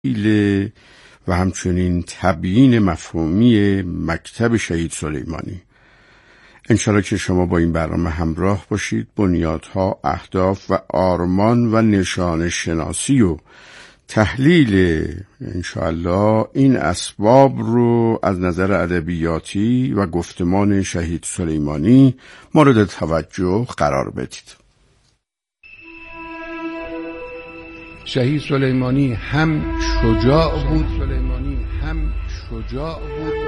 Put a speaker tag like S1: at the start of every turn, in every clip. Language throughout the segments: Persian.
S1: و همچنین تبیین مفهومی مکتب شهید سلیمانی. انشاءالله که شما با این برنامه همراه باشید. بنیادها، اهداف و آرمان و نشان شناسی و تحلیل انشاءالله این اسباب رو از نظر ادبیاتی و گفتمان شهید سلیمانی مورد توجه قرار بدید.
S2: شهید سلیمانی هم شجاع بود،
S3: خدا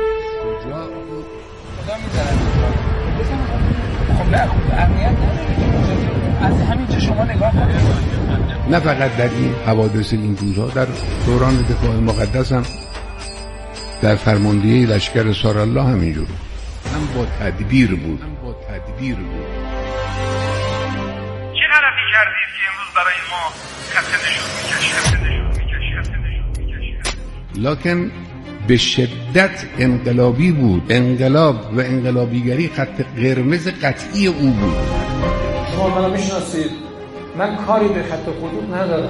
S3: می‌ذاره. خب نه، اهمیت نداره. از همینجا شما نگاه کنید.
S2: نه فقط در این حوادث این روزها، در دوران دفاع مقدس هم، در فرماندهی لشکر سارالله همینجور هم با تدبیر بود.
S4: چه غلطی کردید که امروز برای ما خط نشون می‌کشید؟
S2: لکن به شدت انقلابی بود. انقلاب و انقلابیگری خط قرمز قطعی او بود.
S5: شما منو میشناسید، من کاری به خط خطوط ندارم،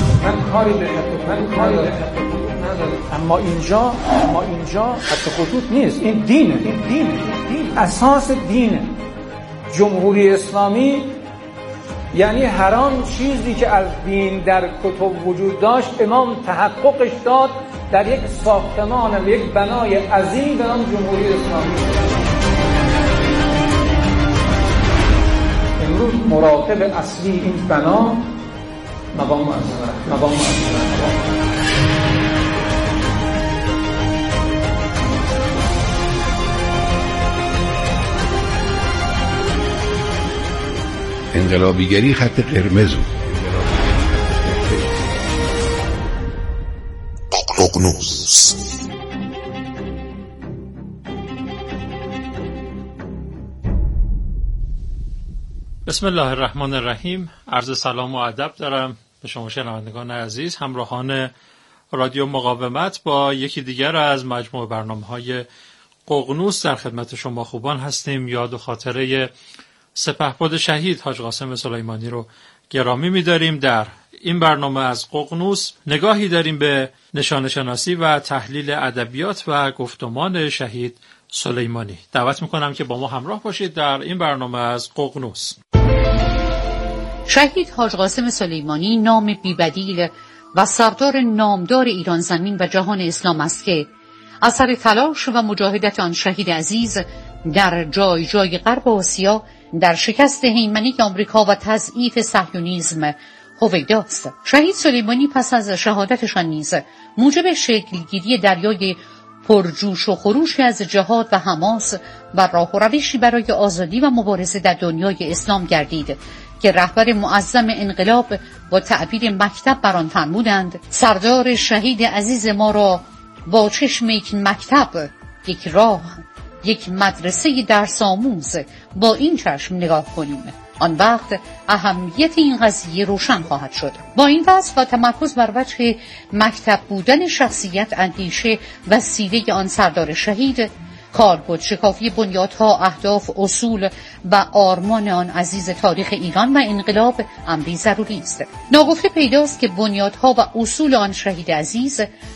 S5: اما اینجا خط خطوط نیست، این دینه. اساس دینه. جمهوری اسلامی یعنی هر آن چیزی که از دین در کتب وجود داشت امام تحققش داد در یک ساختمان و یک بنای عظیم به نام جمهوری اسلامی. امروز مراقب اصلی این بنا مقام معظم.
S2: انقلابیگری خط قرمز بود.
S6: ققنوس.
S7: بسم الله الرحمن الرحیم. عرض سلام و ادب دارم به شما شنوندگان عزیز، همراهان رادیو مقاومت. با یکی دیگر از مجموعه برنامه‌های ققنوس در خدمت شما خوبان هستیم. یاد و خاطره سپهبد شهید حاج قاسم سلیمانی رو گرامی می‌داریم. در این برنامه از ققنوس نگاهی داریم به نشان شناسی و تحلیل ادبیات و گفتمان شهید سلیمانی. دعوت میکنم که با ما همراه باشید در این برنامه از ققنوس.
S8: شهید حاج قاسم سلیمانی نام بی‌بدیل و سردار نامدار ایران زمین و جهان اسلام است که اثر تلاش و مجاهدت آن شهید عزیز در جای جای غرب آسیا در شکست هیمنه آمریکا و تضعیف صهیونیسم هویداست. شهید سلیمانی پس از شهادتشان نیز موجب شکلگیری دریای پرجوش و خروشی از جهاد و حماس و راه و روشی برای آزادی و مبارزه در دنیای اسلام گردید که رهبر معظم انقلاب با تعبیر مکتب بر آن فرمودند: سردار شهید عزیز ما را با چشم یک مکتب، یک راه، یک مدرسه درس آموز با این چشم نگاه کنیم، آن وقت اهمیت این قضیه روشن خواهد شد. با این وصف و تمرکز بر وجه مکتب بودن شخصیت، اندیشه و سیره آن سردار شهید، کاربرد شکافی بنیادها، اهداف، اصول و آرمان آن عزیز تاریخ ایران و انقلاب امری ضروری است. ناگفته پیداست که بنیادها و اصول آن شهید عزیز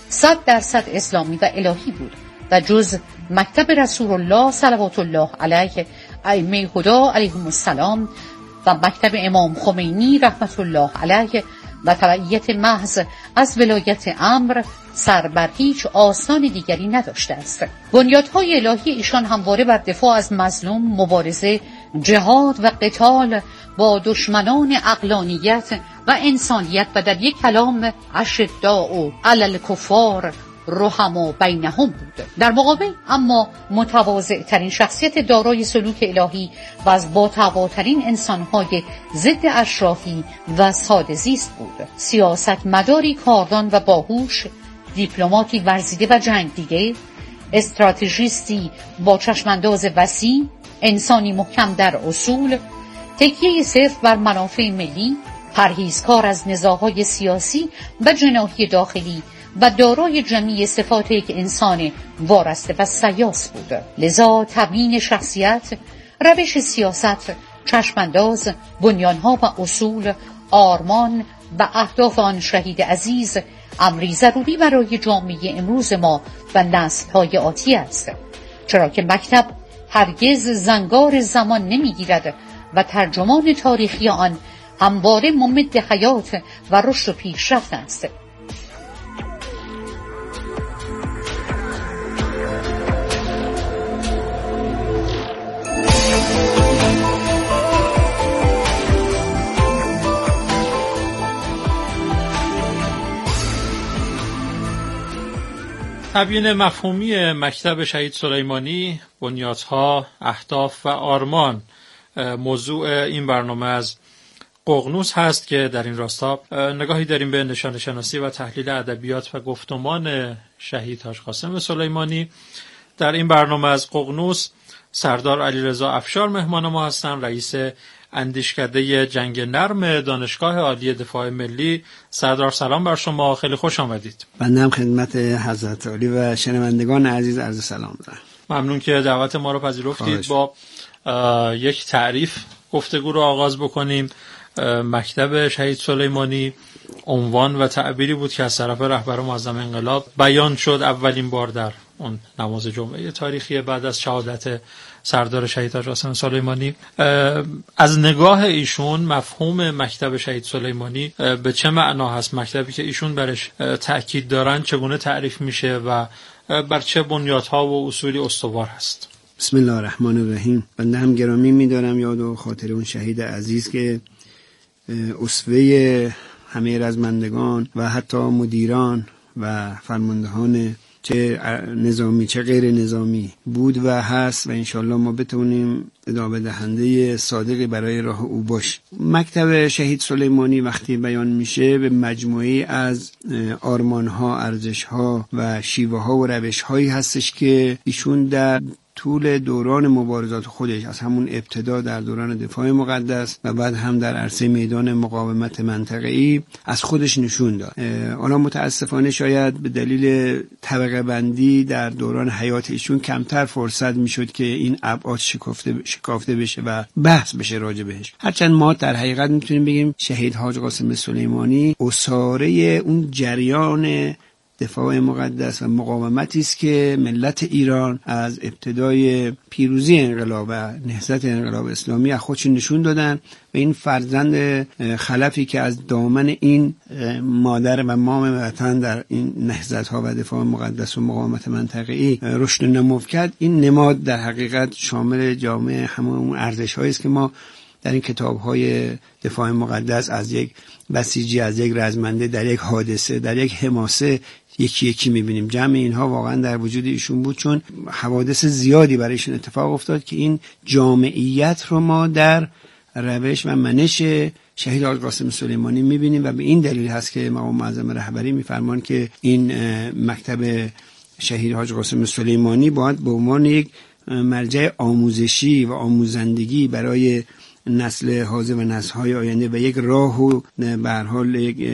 S8: 100% اسلامی و الهی بود و جز مکتب رسول الله صلوات الله علیه، ائمه هدا علیهم السلام و مکتب امام خمینی رحمت الله علیه و تبعیت محض از ولایت امر سر بر هیچ آستان دیگری نداشته است. بنیادهای الهی ایشان همواره بر دفاع از مظلوم، مبارزه، جهاد و قتال با دشمنان عقلانیت و انسانیت و در یک کلام اشداء علی الکفار رحما بینهم بود. در مقابل اما متواضع ترین شخصیت دارای سلوک الهی و از باتقواترین انسانهای ضد اشرافی و ساده زیست بود. سیاست مداری کاردان و باهوش، دیپلماتی ورزیده و جنگ دیده، استراتژیستی با چشمانداز وسیع، انسانی محکم در اصول، تکیه صرف بر منافع ملی، پرهیزکار از نزاع‌های سیاسی و جناحی داخلی و دارای جمیع صفات یک انسان وارسته و سیاس بود. لذا تبیین شخصیت، روش سیاست، چشمانداز، بنیانها و اصول، آرمان و اهداف آن شهید عزیز امری ضروری برای جامعه امروز ما و نسل‌های آتی است، چرا که مکتب هرگز زنگار زمان نمی‌گیرد و ترجمان تاریخی آن همواره ممد حیات و رشد و پیشرفت است.
S7: تبیین مفهومی مکتب شهید سلیمانی، بنیادها، اهداف و آرمان موضوع این برنامه از ققنوس هست که در این راستا نگاهی داریم به نشان شناسی و تحلیل ادبیات و گفتمان شهید حاج قاسم سلیمانی. در این برنامه از ققنوس سردار علیرضا افشار مهمان ما هستند، رئیس اندیشکده جنگ نرم دانشگاه عالی دفاع ملی. سردار سلام بر شما، خیلی خوش آمدید.
S6: بنده هم خدمت حضرت عالی و شنوندگان عزیز عرض سلام دارم.
S7: ممنون که دعوت ما رو پذیرفتید. با یک تعریف گفتگو رو آغاز بکنیم. مکتب شهید سلیمانی عنوان و تعبیری بود که از طرف رهبر معظم انقلاب بیان شد اولین بار در اون نماز جمعه تاریخی بعد از شهادت سردار شهید حاج قاسم سلیمانی. از نگاه ایشون مفهوم مکتب شهید سلیمانی به چه معنا هست؟ مکتبی که ایشون برش تأکید دارن چگونه تعریف میشه و بر چه بنیادها و اصولی استوار هست؟
S6: بسم الله الرحمن الرحیم. بنده هم گرامی می‌دارم یاد و خاطر اون شهید عزیز که اسوه همه رزمندگان و حتی مدیران و فرماندهان چه نظامی چه غیر نظامی بود و هست و انشالله ما بتونیم ادامه دهنده صادقی برای راه او باش. مکتب شهید سلیمانی وقتی بیان میشه به مجموعی از آرمانها، ارزشها و شیوهها و روشهایی هستش که ایشون در طول دوران مبارزات خودش از همون ابتدا در دوران دفاع مقدس و بعد هم در عرصه میدان مقاومت منطقه‌ای از خودش نشون داد. حالا متاسفانه شاید به دلیل طبقه بندی در دوران حیات ایشون کمتر فرصت میشد که این ابعاد شکافته بشه و بحث بشه راجع بهش. هرچند ما در حقیقت میتونیم بگیم شهید حاج قاسم سلیمانی اساره اون جریان دفاع مقدس و مقاومتی است که ملت ایران از ابتدای پیروزی انقلاب و نهضت انقلاب اسلامی از خودشون نشون دادن و این فرزند خلفی که از دامن این مادر و مام وطن در این نهضت‌ها و دفاع مقدس و مقاومت منطقه‌ای رشد و نمو کرد، این نماد در حقیقت شامل جامعه همون ارزش‌هایی است که ما در این کتاب‌های دفاع مقدس از یک بسیجی، از یک رزمنده، در یک حادثه، در یک حماسه یکی یکی می‌بینیم. جمع اینها واقعا در وجود ایشون بود، چون حوادث زیادی برایشون اتفاق افتاد که این جامعیت رو ما در روش و منش شهید حاج قاسم سلیمانی می‌بینیم و به این دلیل هست که مقام معظم رهبری می‌فرمان که این مکتب شهید حاج قاسم سلیمانی باید به عنوان یک مرجع آموزشی و آموزندگی برای نسل حاضر و نسل‌های آینده و یک راه و به هر حال یک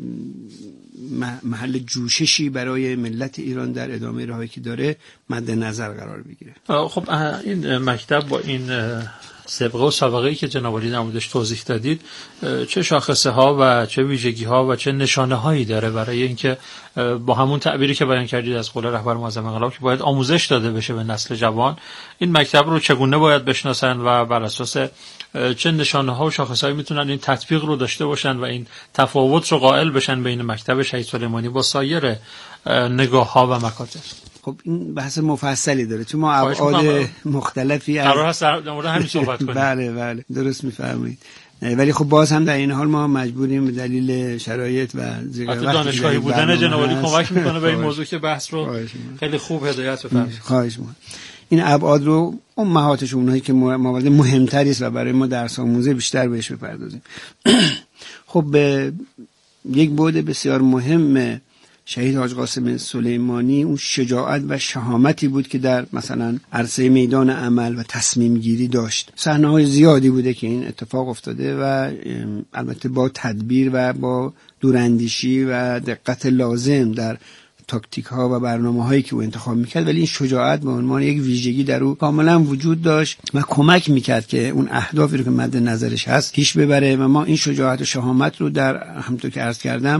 S6: محل جوششی برای ملت ایران در ادامه راهی که داره مد نظر قرار بگیره.
S7: خب این مکتب با این سابقه و سابقه‌ای که جناب عالی نمودش توضیح دادید چه شاخصه ها و چه ویژگی ها و چه نشانه هایی داره برای اینکه با همون تعبیری که بیان کردید از قول رهبر معظم انقلاب که باید آموزش داده بشه به نسل جوان، این مکتب رو چگونه باید بشناسن و بر اساس چه نشانه ها و شاخص هایی میتونن این تطبیق رو داشته باشن و این تفاوت رو قائل بشن بین مکتب شهید سلیمانی با سایر نگاه ها و مکاتب؟
S6: خب این بحث مفصلی داره چون ما ابعاد مختلفی
S7: قرار هست در مورد همین صحبت کنیم.
S6: بله درست میفرمایید، ولی خب باز هم در این حال ما مجبوریم به دلیل شرایط و
S7: دانشگاهی بودن جناب عالی کمک میکنه به این موضوع که بحث رو خیلی خوب هدایت بفرمایید.
S6: خواهش می‌کنم. این ابعاد رو امهاتش اونایی که موارد مهمتری است و برای ما درس آموزه بیشتر بهش بپردازیم. خب یک بعد بسیار مهم شهید حاج قاسم سلیمانی اون شجاعت و شهامتی بود که در مثلا عرصه میدان عمل و تصمیم گیری داشت. صحنه‌های زیادی بوده که این اتفاق افتاده و البته با تدبیر و با دوراندیشی و دقت لازم در تاکتیک ها و برنامه هایی که او انتخاب میکرد، ولی این شجاعت به عنوان یک ویژگی در او کاملا وجود داشت و کمک میکرد که اون اهدافی رو که مد نظرش هست پیش ببره و ما این شجاعت و شهامت رو در همونطور که عرض کردم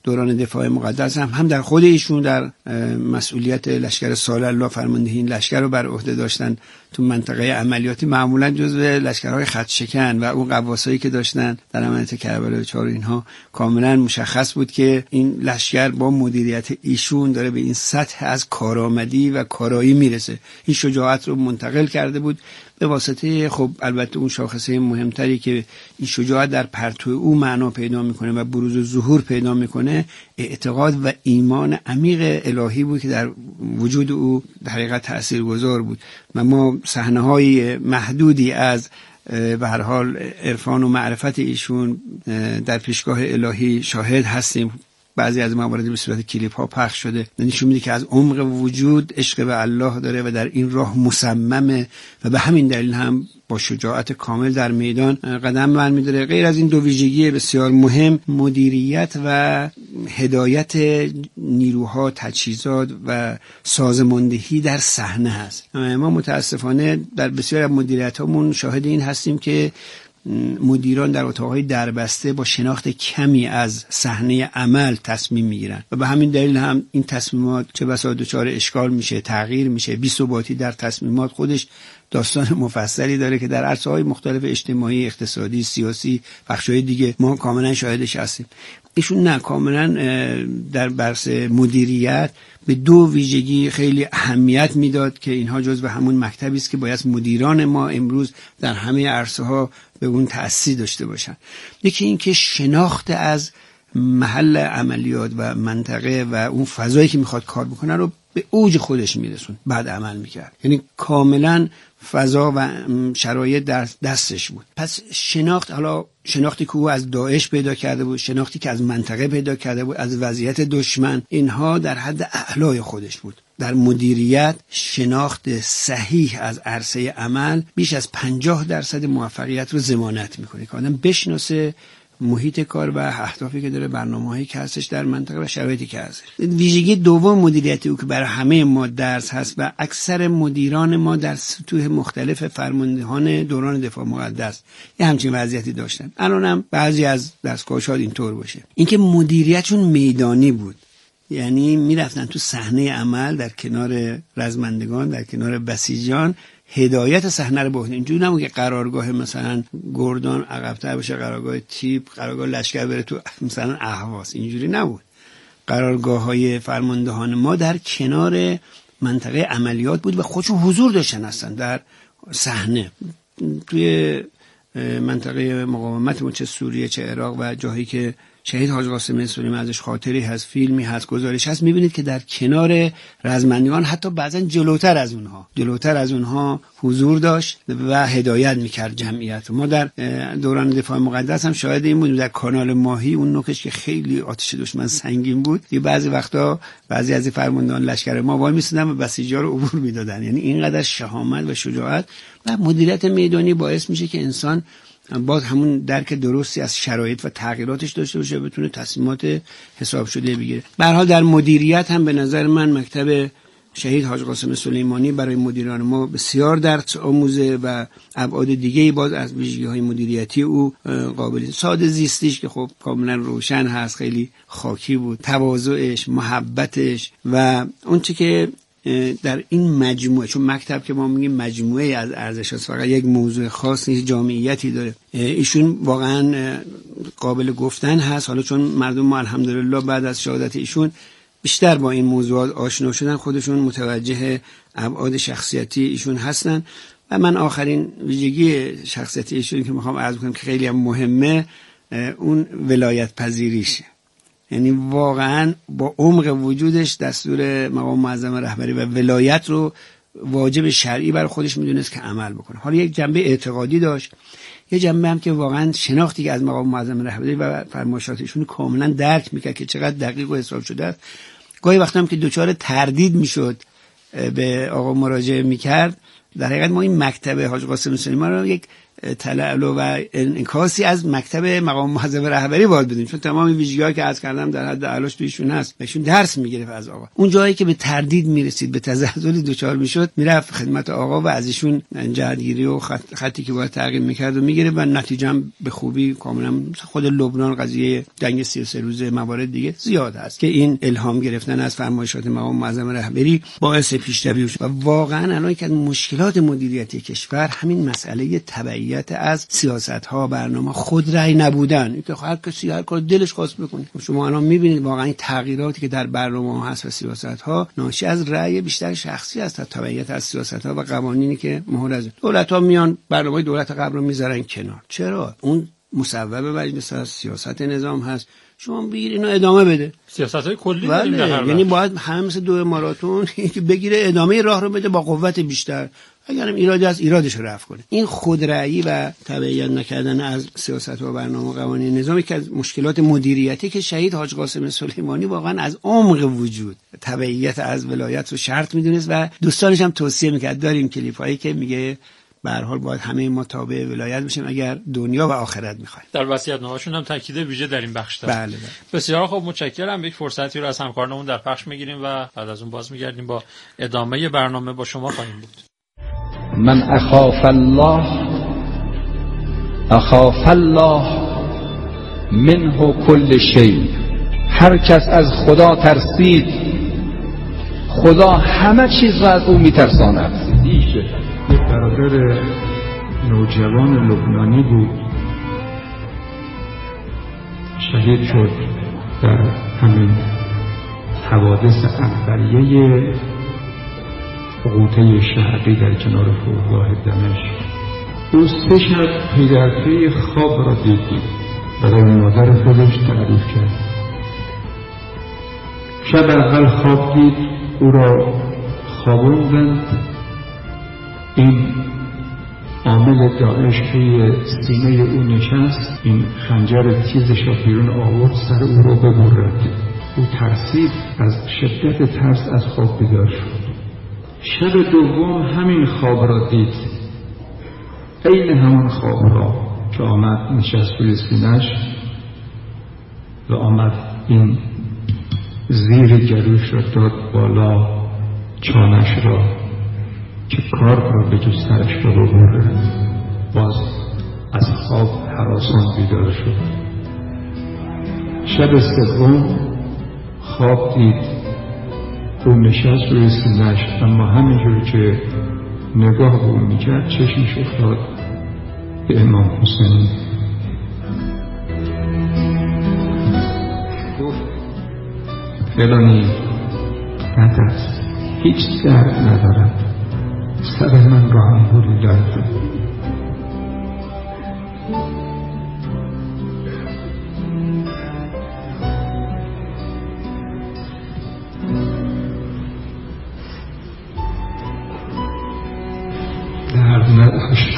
S6: دوران دفاع مقدس هم در خود ایشون در مسئولیت لشکر سالالله فرماندهی این لشکر رو بر عهده داشتن. تو منطقه عملیاتی معمولا جزو لشکرهای خط شکن و اون قواسایی که داشتن در عملیات کربلای 4 اینها کاملا مشخص بود که این لشکر با مدیریت ایشون داره به این سطح از کارآمدی و کارایی میرسه. این شجاعت رو منتقل کرده بود به واسطه خب البته اون شاخصه مهمتری که این شجاعت در پرتو او معنا پیدا میکنه و بروز و ظهور پیدا میکنه، اعتقاد و ایمان عمیق الهی بود که در وجود او در حقیقت تاثیرگذار بود. و ما صحنه‌های محدودی از به هر حال عرفان و معرفت ایشون در پیشگاه الهی شاهد هستیم. بعضی از موارد به صورت کلیپ ها پخش شده، نشون میده که از عمق وجود عشق به الله داره و در این راه مصممه و به همین دلیل هم با شجاعت کامل در میدان قدم برمی‌داره. غیر از این دو ویژگی بسیار مهم، مدیریت و هدایت نیروها، تجهیزات و سازماندهی در صحنه هست. ما متاسفانه در بسیار از مدیریت‌هامون شاهد این هستیم که مدیران در اتاقهای دربسته با شناخت کمی از صحنه عمل تصمیم میگیرن و به همین دلیل هم این تصمیمات چه بسا دچار اشکال میشه، تغییر میشه. بی‌ثباتی در تصمیمات خودش داستان مفصلی داره که در عرصه‌های مختلف اجتماعی، اقتصادی، سیاسی، بخش‌های دیگه ما کاملا شاهدش هستیم. ایشون نه، کاملا در بحث مدیریت به دو ویژگی خیلی اهمیت میداد که اینها جزو همون مکتبی است که باید مدیران ما امروز در همه عرصه‌ها به اون تأثیر داشته باشن. یکی این که شناخت از محل عملیات و منطقه و اون فضایی که میخواد کار بکنه رو به اوج خودش میرسون، بعد عمل میکرد. یعنی کاملا فضا و شرایط در دستش بود. پس شناخت، حالا شناختی که او از داعش پیدا کرده بود، شناختی که از منطقه پیدا کرده بود، از وضعیت دشمن، اینها در حد اعلای خودش بود. در مدیریت شناخت صحیح از عرصه عمل بیش از 50% موفقیت رو ضمانت میکنه که آدم بشناسه محیط کار و اهدافی که داره، برنامه‌هایی که هستش در منطقه و شرایطی که هست. ویژگی دوم مدیریتی او که برای همه ما درس هست و اکثر مدیران ما در سطوح مختلف فرماندهان دوران دفاع مقدس یه همچین وضعیتی داشتن. الان هم بعضی از دستگاه شاید اینطور باشه. اینکه مدیریتشون میدانی بود، یعنی میرفتن تو صحنه عمل در کنار رزمندگان، در کنار بسیجان، هدایت صحنه رو بهونه. اینجوری نبود که قرارگاه مثلا گردان عقب‌تر بشه، قرارگاه تیپ، قرارگاه لشکر بره تو مثلا اهواز. اینجوری نبود. قرارگاه‌های فرماندهان ما در کنار منطقه عملیات بود و خودشون حضور داشتن هستن در صحنه. توی منطقه مقاومت چه سوریه چه عراق و جایی که شهید حاج قاسم سلیمانی ازش خاطری هست، فیلمی هست، گزارش هست، میبینید که در کنار رزمندگان حتی بعضا جلوتر از اونها حضور داشت و هدایت میکرد جمعیت. ما در دوران دفاع مقدس هم شاهد این بودیم. در کانال ماهی اون نوکش که خیلی آتش دشمن سنگین بود، یه بعضی وقتا بعضی از فرماندهان لشکر ما وای میسیدن و بسیجا رو عبور میدادن. یعنی اینقدر شهامت و شجاعت و مدیریت میدانی باعث میشه که انسان باز همون درک درستی از شرایط و تغییراتش داشته باشه، بتونه تصمیمات حساب شده بگیره. به هر حال در مدیریت هم به نظر من مکتب شهید حاج قاسم سلیمانی برای مدیران ما بسیار درس آموزه و ابعاد دیگه‌ای باز از ویژگی‌های مدیریتی او قابل. ساده زیستیش که خب کاملا روشن هست، خیلی خاکی بود، تواضعش، محبتش و اون چه که در این مجموعه، چون مکتب که ما میگیم مجموعه از ارزش‌هاست، فقط یک موضوع خاص نیست، جامعیتی داره. ایشون واقعا قابل گفتن هست. حالا چون مردم ما الحمدلله بعد از شهادت ایشون بیشتر با این موضوعات آشنا شدن، خودشون متوجه ابعاد شخصیتی ایشون هستن. و من آخرین ویژگی شخصیتی ایشون که میخوام عرض کنم که خیلی هم مهمه، اون ولایت پذیریشه. یعنی واقعا با عمق وجودش دستور مقام معظم رهبری و ولایت رو واجب شرعی برای خودش میدونست که عمل بکنه. حالا یک جنبه اعتقادی داشت، یه جنبه هم که واقعا شناختی که از مقام معظم رهبری و فرمایشاتشون کاملا درک میکرد که چقدر دقیق و حساب شده است. گاهی وقتا هم که دچار تردید میشد به آقا مراجعه میکرد. در حقیقت ما این مکتب حاج قاسم سلیمانی رو یک تلالو و انعکاسی از مکتب مقام معظم رهبری باید بدیم، چون تمام ویژگی‌ها که عرض کردم در حد اعلاش تویشون هست. ایشون درس میگرفت از آقا. اون جایی که به تردید میرسید، به تزلزل دچار میشد، میرفت خدمت آقا و از ایشون جهتگیری و خطی که باید تغییر میکرد و میگرفت و نتیجه به خوبی کاملا. خود لبنان قضیه جنگ 33 روزه، موارد دیگه زیاد هست که این الهام گرفتن از فرمایشات مقام معظم رهبری باعث پیشروی شد. و واقعا الان که مشکلات مدیریتی کشور همین مسئله تبعیت از سیاست‌ها، برنامه، خود رأی نبودن، اینکه هر کسی هر کار دلش خواست بکنه. شما الان می‌بینید واقعا این تغییراتی که در برنامه‌ها هست و سیاست‌ها ناشی از رأی بیشتر شخصی است تا تبعیت از سیاست‌ها و قوانینی که مهر از دولت‌ها میان برنامه دولت قبل رو میذارن کنار. چرا؟ اون مصوبه مجلس هست، سیاست نظام هست، شما بگیر اینو ادامه بده.
S7: سیاست‌های کلی داریم در هر
S6: یعنی باید همه مثل دو ماراتون که بگیره ادامه راه رو بده با قوت بیشتر، اگرم ایرادی از ایرادش رو رفع کنه. این خودرأیی و تبعیت نکردن از سیاست و برنامه و قوانین نظامی که از مشکلات مدیریتی که شهید حاج قاسم سلیمانی واقعا از عمق وجود تبعیت از ولایت رو شرط میدونست و دوستانش هم توصیه میکرد. داریم کلیپایی که میگه به هر حال باید همه ما تابع ولایت بشیم اگر دنیا و آخرت می‌خوایم.
S7: در وصیت‌نامه‌شون هم تاکید ویژه در این بخش داره.
S6: بله.
S7: بسیار خوب، متشکرم. یک فرصتی رو از همکارانمون در پخش می‌گیریم و بعد از اون باز می‌گردیم با ادامه برنامه با شما خواهیم بود.
S9: من اخاف الله منه کل شیء. هر کس از خدا ترسید، خدا همه چیز را از او می‌ترساند.
S10: یک برادر نوجوان لبنانی بود، شهید شد در همین حوادث اولیه غوطه شهقی در کنار فرودگاه دمشق. او 3 شب پی در پی خواب را دید، برای مادر خودش تعریف کرد. شب اول خواب دید، او را خوابوندند، این عامل داعش توی سینه او نشست، این خنجر تیزش را بیرون آورد، سر او را ببرد. او ترسید، از شدت ترس از خواب بیدار شد. شب دوم همین خواب را دید، عین همان خواب را که آمد نشست روی سینه‌اش و آمد این زیر گلوش را داد بالا، چانش را که کار را به جسترش را ببره. باز از خواب هراسان بیدار شد. شب سوم خواب دید، او نشست روی سینه‌اش، اما همینجور که نگاه به او میکرد چشمش افتاد به امام حسین. گفت فلانی نترس، هیچ درد ندارد، سر من را هم بریدند. درد نداشت.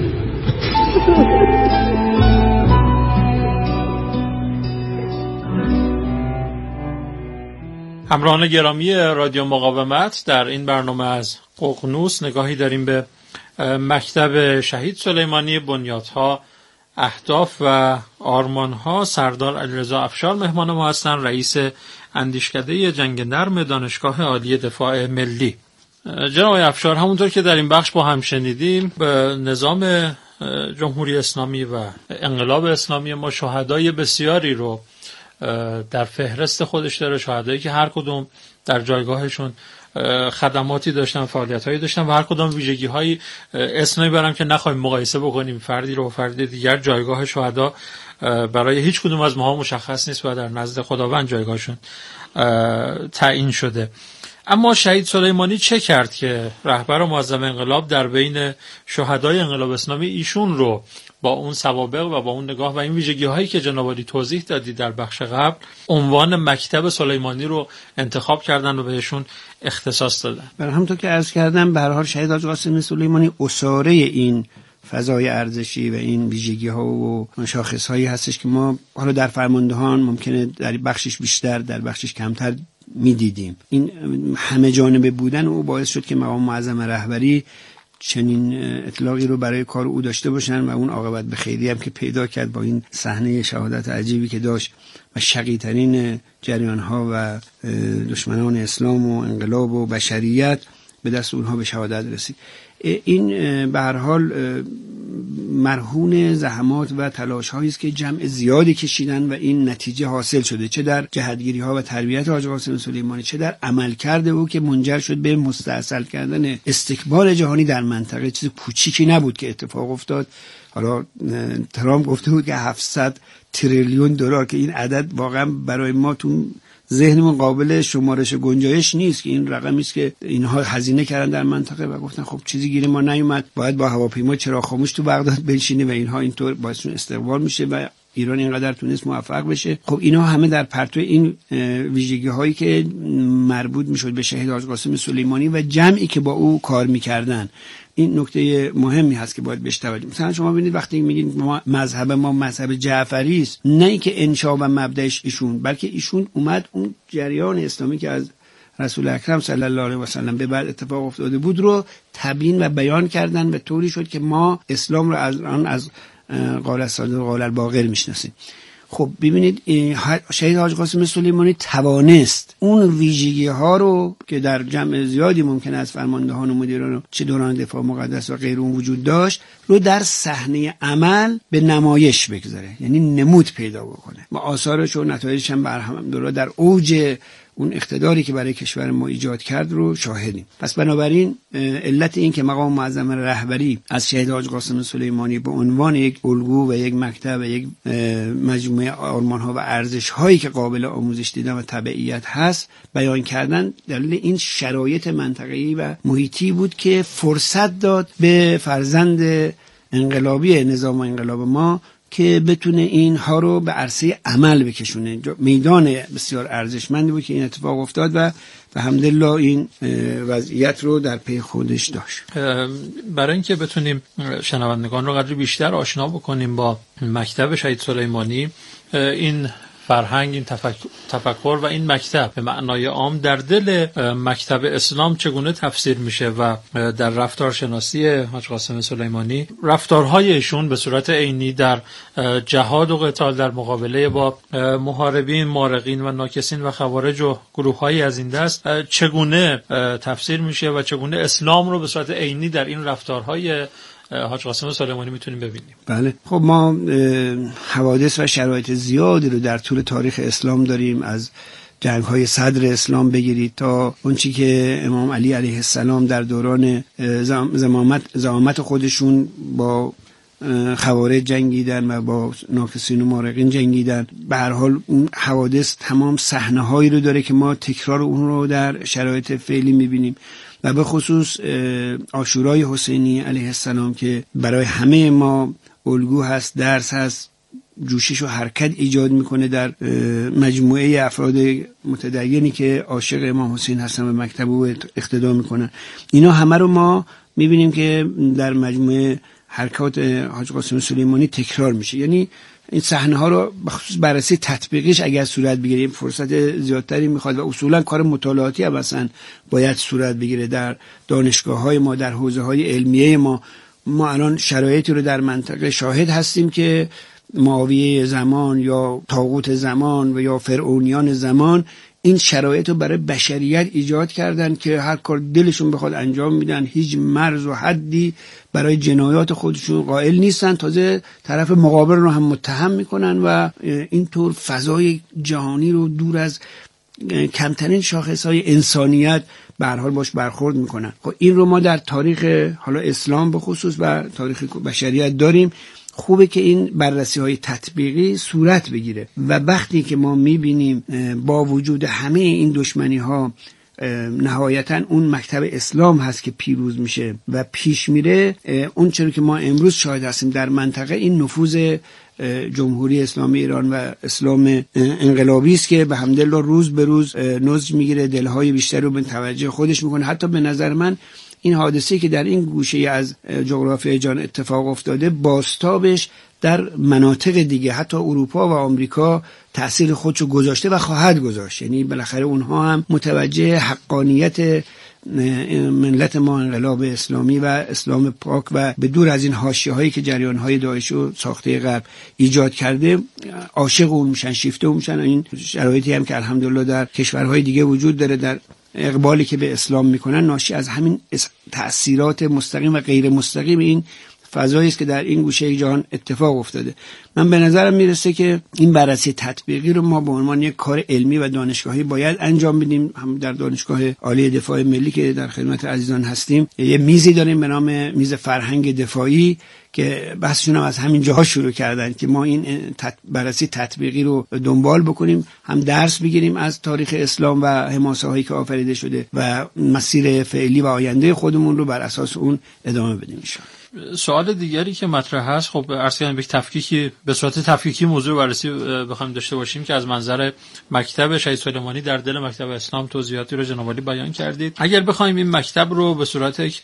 S7: همراهان گرامی رادیو مقاومت، در این برنامه از ققنوس نگاهی داریم به مکتب شهید سلیمانی، بنیادها، اهداف و آرمانها. سردار علیرضا افشار مهمان ما هستند، رئیس اندیشکده جنگ نرم دانشگاه عالی دفاع ملی. جناب افشار، همونطور که در این بخش با هم شنیدیم، به نظام جمهوری اسلامی و انقلاب اسلامی ما شهدای بسیاری رو در فهرست خودش داره، شهدایی که هر کدوم در جایگاهشون خدماتی داشتن، فعالیت‌هایی داشتن و هر کدام ویژگی‌هایی اسم نمیبرم که نخوایم مقایسه بکنیم فردی رو با فرد دیگر. جایگاه شهدا برای هیچ کدوم از ماها مشخص نیست و در نزد خداوند جایگاهشون تعیین شده. اما شهید سلیمانی چه کرد که رهبر معظم انقلاب در بین شهدای انقلاب اسلامی ایشون رو با اون سوابق و با اون نگاه و این ویژگی‌هایی که جناب عالی توضیح دادی در بخش قبل، عنوان مکتب سلیمانی رو انتخاب کردن و بهشون اختصاص دادن؟
S6: برای همونطور که عرض کردم، به هر حال شهید حاج قاسم سلیمانی اساره این فضای ارزشی و این ویژگی‌ها و شاخص‌هایی هستش که ما حالا در فرماندهان ممکنه در بخشش بیشتر در بخشش کمتر می‌دیدیم. این همه جانبه بودن او باعث شد که مقام معظم رهبری چنین اطلاقی رو برای کار او داشته باشن و اون عاقبت به خیری هم که پیدا کرد با این صحنه شهادت عجیبی که داشت و شقی‌ترین جریان‌ها و دشمنان اسلام و انقلاب و بشریت به دست اونها به شهادت رسید. این به هر حال مرهون زحمات و تلاش‌هایی است که جمع زیادی کشیدن و این نتیجه حاصل شده، چه در جهتگیری‌ها و تربیت حاج قاسم سلیمانی، چه در عملکرد او که منجر شد به مستاصل کردن استکبار جهانی در منطقه. چیز کوچیکی نبود که اتفاق افتاد. حالا ترامپ گفته بود که 700 تریلیون دلار که این عدد واقعا برای ما تو ذهنمون قابل شمارش گنجایش نیست که این رقمی است که اینها هزینه کردن در منطقه و گفتن خب چیزی گیر ما نیومد، باید با هواپیما چراغ خاموش تو بغداد بنشینه و اینها اینطور باعثشون استقبال میشه و ایران اینقدر تونست موفق بشه. خب اینا همه در پرتو این ویژگی هایی که مربوط میشد به شهید حاج قاسم سلیمانی و جمعی که با او کار میکردن. این نکته مهمی هست که باید بهش توجه. مثلا شما ببینید وقتی میگین مذهب ما مذهب جعفری است، نه اینکه انشا و مبدأش ایشون، بلکه ایشون اومد اون جریان اسلامی که از رسول اکرم صلی الله علیه و سلم به بعد اتفاق افتاده بود رو تبیین و بیان کردن و طوری شد که ما اسلام رو از قال الصادق قال الباقر میشناسیم. خب ببینید شهید حاج قاسم سلیمانی توانست اون ویژگی ها رو که در جمع زیادی ممکن است فرماندهان و مدیران چه دوران دفاع مقدس و غیر اون وجود داشت رو در صحنه عمل به نمایش بگذاره، یعنی نمود پیدا بکنه و آثارش و نتایجش هم برهم در اوج اون اقتداری که برای کشور ما ایجاد کرد رو شاهدیم. پس بنابراین علت این که مقام معظم رهبری از شهید حاج قاسم سلیمانی به عنوان یک الگو و یک مکتب و یک مجموعه آرمان‌ها و ارزش‌هایی که قابل آموزش دیدن و تبعیت هست بیان کردن، دلیل این شرایط منطقه‌ای و محیطی بود که فرصت داد به فرزند انقلابی نظام انقلاب ما که بتونه اینها رو به عرصه عمل بکشونه. میدان بسیار ارزشمندی بود که این اتفاق افتاد و الحمدلله این وضعیت رو در پی خودش داشت.
S7: برای اینکه بتونیم شنوندگان رو قدری بیشتر آشنا بکنیم با مکتب شهید سلیمانی، این فرهنگ، این تفکر و این مکتب به معنای عام در دل مکتب اسلام چگونه تفسیر میشه و در رفتارشناسی حاج قاسم سلیمانی رفتارهای ایشون به صورت عینی در جهاد و قتال در مقابله با محاربین، مارقین و ناکسین و خوارج و گروه‌های از این دست چگونه تفسیر میشه و چگونه اسلام رو به صورت عینی در این رفتارهای حاج قاسم سلیمانی میتونیم ببینیم.
S6: بله، خب ما حوادث و شرایط زیادی رو در طول تاریخ اسلام داریم، از جنگ‌های صدر اسلام بگیرید تا اون چی که امام علی علیه السلام در دوران زعامت خودشون با خوارج جنگیدن و با ناکسین و مارقین جنگیدن. به هر حال اون حوادث تمام صحنه‌هایی رو داره که ما تکرار اون رو در شرایط فعلی می‌بینیم و به خصوص عاشورای حسینی علیه السلام که برای همه ما الگو هست، درس هست، جوشش و حرکت ایجاد میکنه در مجموعه افراد متدینی که عاشق امام حسین هستن و مکتب او اقتدا میکنن. اینا همه رو ما میبینیم که در مجموعه حرکات حاج قاسم سلیمانی تکرار میشه. یعنی این صحنه ها رو بخصوص بررسی تطبیقیش اگر صورت بگیریم فرصت زیادتری میخواد و اصولا کار مطالعاتی هم مثلا باید صورت بگیره در دانشگاه های ما، در حوزه های علمیه ما. ما الان شرایطی رو در منطقه شاهد هستیم که معاویه زمان یا طاغوت زمان و یا فرعونیان زمان این شرایط رو برای بشریت ایجاد کردن که هر کار دلشون بخواد انجام میدن، هیچ مرز و حدی برای جنایات خودشون قائل نیستن، تازه طرف مقابل رو هم متهم میکنن و اینطور فضای جهانی رو دور از کمترین شاخصهای انسانیت به هر حال باش برخورد میکنن. خب این رو ما در تاریخ حالا اسلام به خصوص و تاریخ بشریت داریم. خوبه که این بررسی های تطبیقی صورت بگیره و وقتی که ما میبینیم با وجود همه این دشمنی ها نهایتا اون مکتب اسلام هست که پیروز میشه و پیش میره، اون چرا که ما امروز شاهد هستیم در منطقه این نفوذ جمهوری اسلامی ایران و اسلام انقلابی است که به حمدالله روز به روز نضج میگیره، دلهای بیشتر رو به توجه خودش میکنه. حتی به نظر من این حادثه که در این گوشه از جغرافیای جهان اتفاق افتاده باستابش در مناطق دیگه حتی اروپا و آمریکا تأثیر خودشو گذاشته و خواهد گذاشت. یعنی بالاخره اونها هم متوجه حقانیت ملت ما انقلاب اسلامی و اسلام پاک و به دور از این حاشیه‌هایی که جریان‌های داعش و ساخته غرب ایجاد کرده عاشق اون میشن، شیفته اون میشن. این شرایطی هم که الحمدلله در کشورهای دیگه وجود داره، در اقبالی که به اسلام میکنن، ناشی از همین تأثیرات مستقیم و غیر مستقیم این فضایی است که در این گوشه جهان اتفاق افتاده. من به نظرم میرسه که این بررسی تطبیقی رو ما به عنوان یک کار علمی و دانشگاهی باید انجام بدیم. هم در دانشگاه عالی دفاع ملی که در خدمت عزیزان هستیم یه میزی داریم به نام میز فرهنگ دفاعی که بحثشون هم از همین جاها شروع کردن که ما این بررسی تطبیقی رو دنبال بکنیم، هم درس بگیریم از تاریخ اسلام و حماسه هایی که آفریده شده و مسیر فعلی و آینده خودمون رو بر اساس اون ادامه بدیم.
S7: سوال دیگری که مطرح هست، خب عرض کردم به صورت تفکیکی موضوع بررسی بخوایم داشته باشیم که از منظر مکتب شهید سلیمانی در دل مکتب اسلام توضیحاتی رو جناب عالی بیان کردید. اگر بخوایم این مکتب رو به صورت یک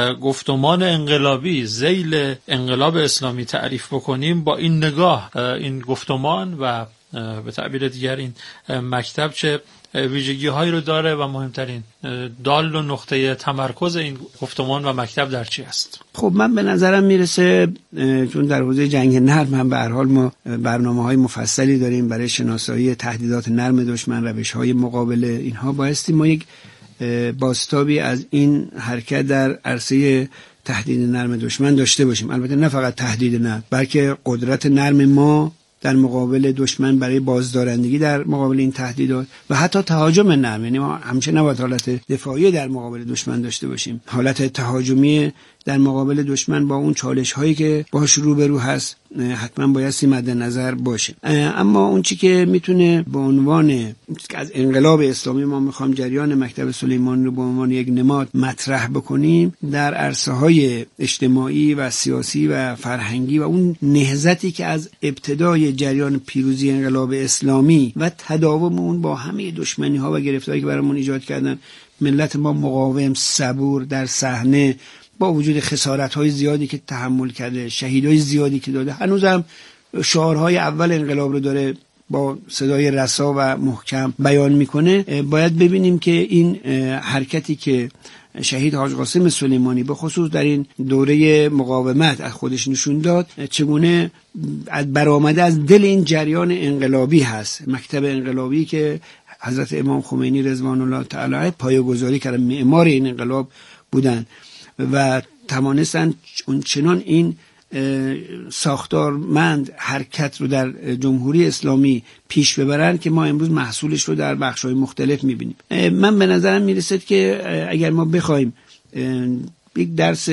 S7: گفتمان انقلابی ذیل انقلاب اسلامی تعریف بکنیم، با این نگاه این گفتمان و به تعبیر دیگر این مکتب چه ویژگی هایی رو داره و مهمترین دال و نقطه تمرکز این گفتمان و مکتب در چی است؟
S6: خب من به نظرم میرسه چون در حوزه جنگ نرم هم به هر حال ما برنامه‌های مفصلی داریم برای شناسایی تهدیدات نرم دشمن، روش‌های مقابله اینها، بایستی ما یک بازتابی از این حرکت در عرصه تهدید نرم دشمن داشته باشیم. البته نه فقط تهدید نرم، بلکه قدرت نرم ما در مقابل دشمن برای بازدارندگی در مقابل این تهدیدات و حتی تهاجم نرم. یعنی ما همچنین نباید حالت دفاعی در مقابل دشمن داشته باشیم، حالت تهاجمی در مقابل دشمن با اون چالش هایی که باهاش روبرو هست حتما بایستی مد نظر باشه. اما اون چی که میتونه به عنوان از انقلاب اسلامی ما میخوام جریان مکتب سلیمانی رو به عنوان یک نماد مطرح بکنیم در عرصه های اجتماعی و سیاسی و فرهنگی و اون نهضتی که از ابتدای جریان پیروزی انقلاب اسلامی و تداوم اون با همه دشمنی ها و گرفتاری که برامون ایجاد کردن، ملت ما مقاوم، صبور در صحنه، با وجود خسارت‌های زیادی که تحمل کرده، شهیدای زیادی که داده، هنوزم شعارهای اول انقلاب رو داره با صدای رسا و محکم بیان میکنه. باید ببینیم که این حرکتی که شهید حاج قاسم سلیمانی به خصوص در این دوره مقاومت از خودش نشون داد چگونه برآمده از دل این جریان انقلابی هست. مکتب انقلابی که حضرت امام خمینی رضوان الله تعالی پایه‌گذاری کردن، معمار این انقلاب بودن و توانستن چنان این ساختارمند حرکت رو در جمهوری اسلامی پیش ببرن که ما امروز محصولش رو در بخش‌های مختلف می‌بینیم. من به نظرم میرسد که اگر ما بخوایم یک درس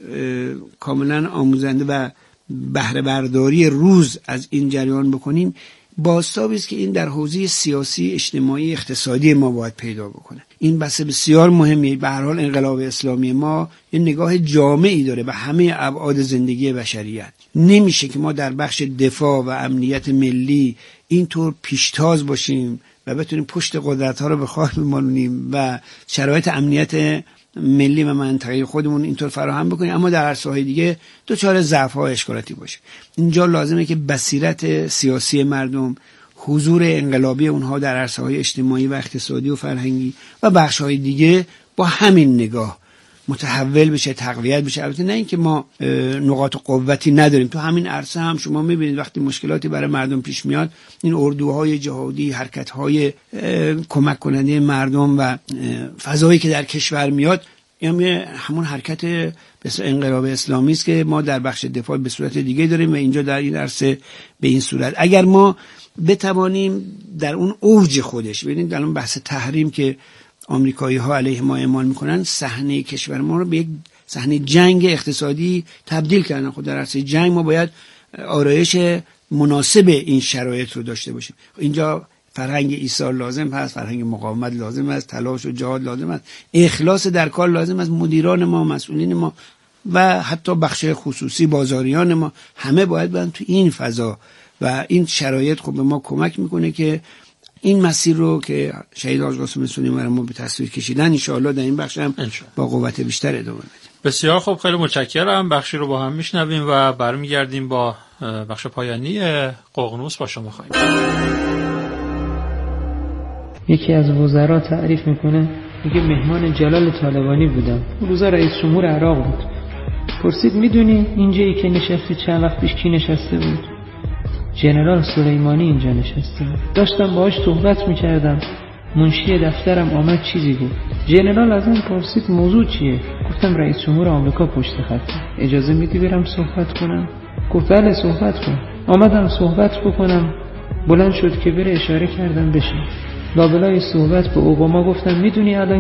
S6: کاملا آموزنده و بهره برداری روز از این جریان بکنیم، بازتابی است که این در حوزه سیاسی، اجتماعی، اقتصادی ما باید پیدا بکنه. این بحث بسیار مهمیه. به هر حال انقلاب اسلامی ما یه نگاه جامعی داره به همه ابعاد زندگی بشریت. نمیشه که ما در بخش دفاع و امنیت ملی اینطور پیشتاز باشیم و بتونیم پشت قدرت‌ها رو به خاک بمالونیم و شرایط امنیت ملی و منطقه‌ای خودمون اینطور فراهم بکنیم، اما در عرصه‌های دیگه دچار ضعف‌ها و اشکالاتی باشه. اینجا لازمه که بصیرت سیاسی مردم، حضور انقلابی اونها در عرصه‌های اجتماعی و اقتصادی و فرهنگی و بخش‌های دیگه با همین نگاه متحول بشه، تقویت بشه. البته نه اینکه ما نقاط قوتی نداریم، تو همین عرصه هم شما می‌بینید وقتی مشکلاتی برای مردم پیش میاد، این اردوهای جهادی، حرکت‌های کمک کننده مردم و فضایی که در کشور میاد، یعنی همون حرکت به انقلاب اسلامی است که ما در بخش دفاع به صورت دیگه داریم و اینجا در این عرصه به این صورت. اگر ما بتوانیم در اون اوج خودش، ببینید الان بحث تحریم که آمریکایی ها علیه ما اعمال میکنن، صحنه کشور ما رو به یک صحنه جنگ اقتصادی تبدیل کردن. خود در عرصه جنگ ما باید آرایش مناسب این شرایط رو داشته باشیم. اینجا فرهنگ ایثار لازم هست، فرهنگ مقاومت لازم است، تلاش و جهاد لازم است، اخلاص در کار لازم است. مدیران ما، مسئولین ما و حتی بخش خصوصی بازاریان ما همه باید برن تو این فضا و این شرایط خب به ما کمک میکنه که این مسیر رو که شهید حاج قاسم سلیمانی ما به تصویر کشیدن ان شاء الله در این بخش هم با قوت بیشتر ادامه بدیم.
S7: بسیار خوب، خیلی متشکرم. بخشی رو با هم میشنویم و برمیگردیم با بخش پایانی ققنوس با شما خواهیم.
S11: یکی از وزرا تعریف میکنه، میگه مهمان جلال طالبانی بودم. اون روزا رئیس جمهور عراق بود. پرسید میدونی اینجایی که نشستی چند وقت پیش کی نشسته بود؟ ژنرال سلیمانی اینجا نشسته بود. داشتم باهاش صحبت میکردم، منشی دفترم آمد چیزی گفت. ژنرال ازم پرسید موضوع چیه؟ گفتم رئیس جمهور آمریکا پشت خطه، اجازه میدی برم صحبت کنم؟ گفت بله صحبت کن. آمدم صحبت بکنم، بلند شد که بره، اشاره کردم بشه. لابلای صحبت به اوباما گفتم میدونی الان